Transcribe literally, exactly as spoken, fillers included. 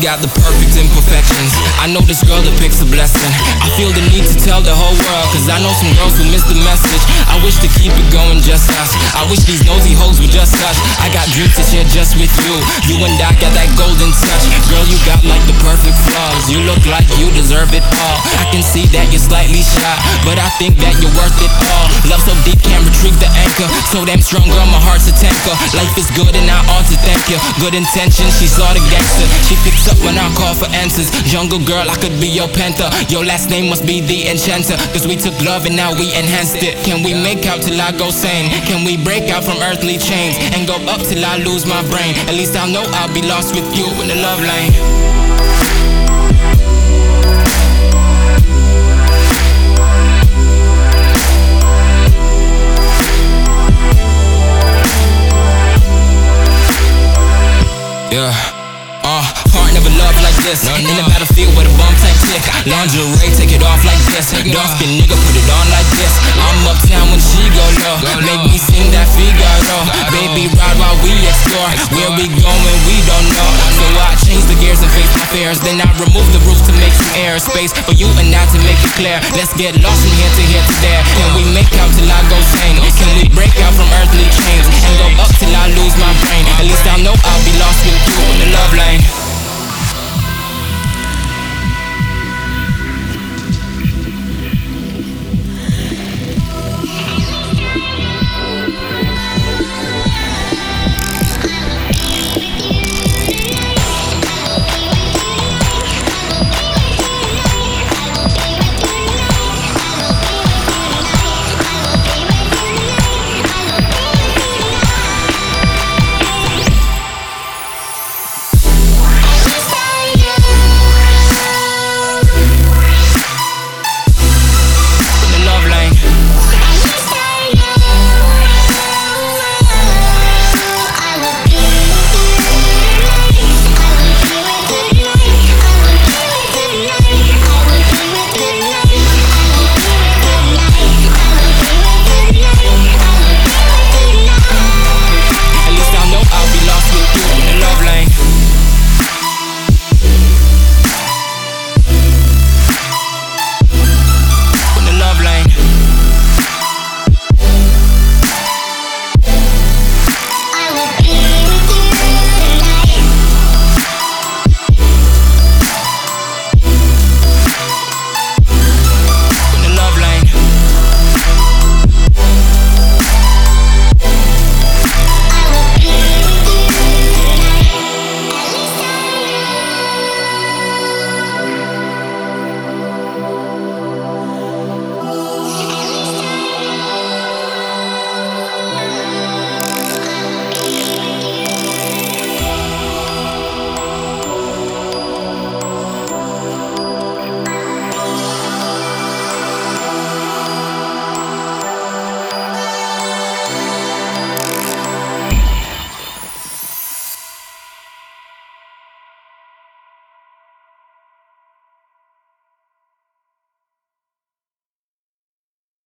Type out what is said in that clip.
got the perfect imperfections. I know this girl that picks a blessing. I feel the need to tell the whole world, cause I know some girls who miss the message. I wish to keep it going just us. I wish these nosy hoes would just us. I got dreams to share just with you. You and I got that golden touch. Girl, you got like the perfect flaws. You look like you deserve it all. I can see that you're slightly shy, but I think that you're worth it all. Love so deep, can't retrieve the anchor. So damn strong, girl, my heart's a tanker. Life is good and I ought to thank you. Good intentions, she saw the gangster. She picks up when I call for answers. Jungle girl, I could be your panther. Your last name must be the enchanter, cause we took love and now we enhanced it. Can we make out till I go sane? Can we break out from earthly chains and go up till I lose my brain? At least I'll know I'll be lost with you in the love lane. Yeah, uh, heart never loved like this. No, no. In the battlefield with a bomb type chick. Lingerie, take it off like this. Dark skin nigga, put it on like this. I'm uptown when she go low. Make me sing that Figaro. Baby, ride while we explore. Where we going, we don't know. So I change the gears and face my fears. Then I remove the roof to make some airspace for you and I to make it clear. Let's get lost from here to here to there. Can we make out till I go sane? Can we break out from earthly chains and go up till I lose my brain? At least I know I'll be lost with you in the love lane.